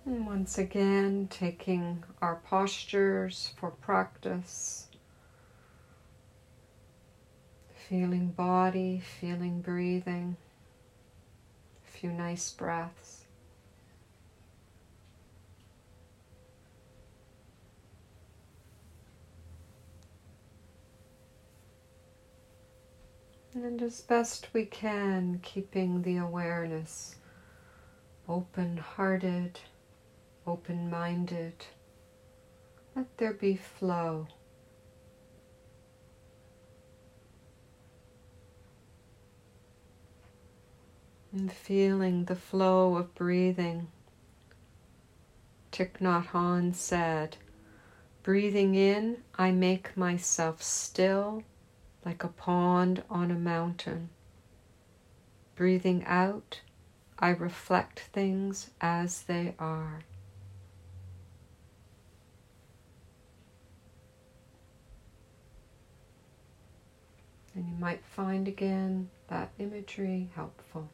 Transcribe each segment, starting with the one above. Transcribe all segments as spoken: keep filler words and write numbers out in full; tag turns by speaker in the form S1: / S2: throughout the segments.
S1: And once again, taking our postures for practice. Feeling body, feeling breathing. A few nice breaths. And as best we can, keeping the awareness open-hearted, open-minded. Let there be flow. And feeling the flow of breathing. Thich Nhat Hanh said, "Breathing in, I make myself still like a pond on a mountain. Breathing out, I reflect things as they are." And you might find again that imagery helpful.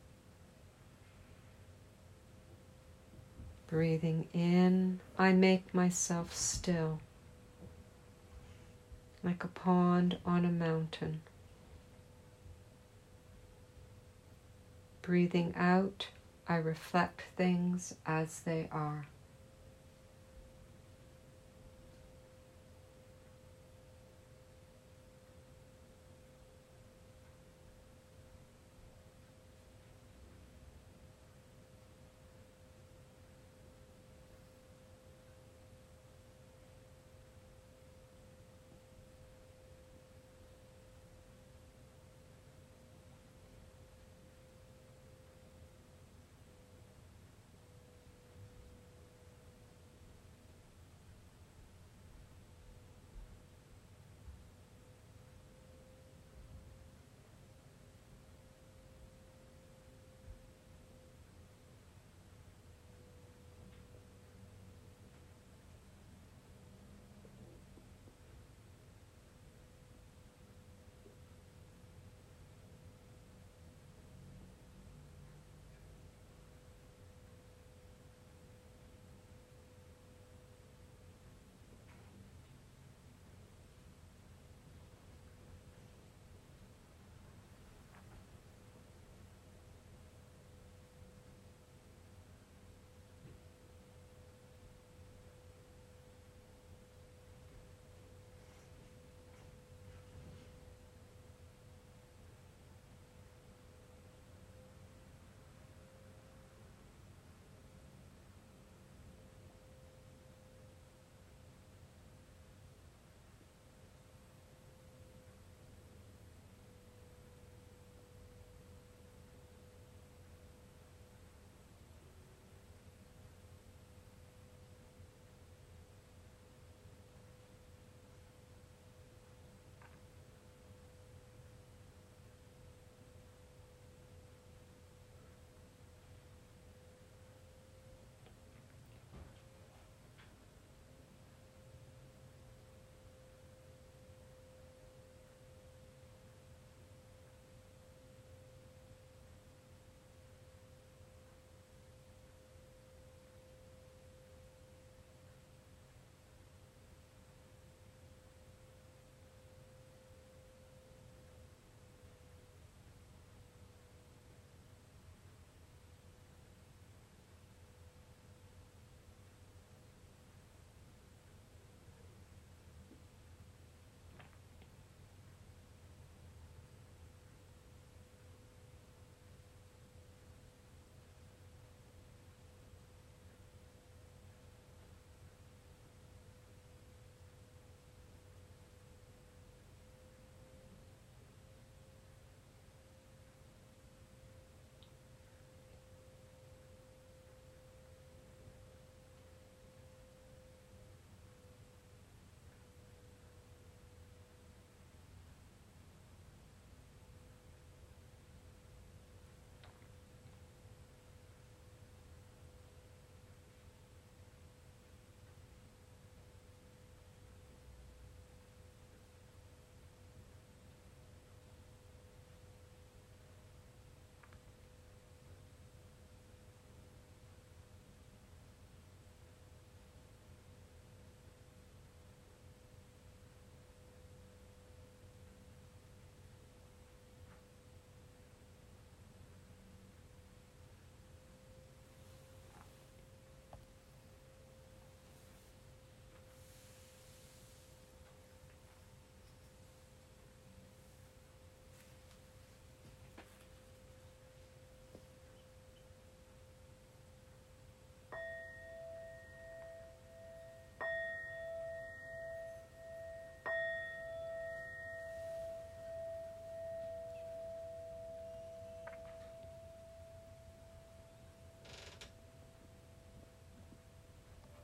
S1: Breathing in, I make myself still, like a pond on a mountain. Breathing out, I reflect things as they are.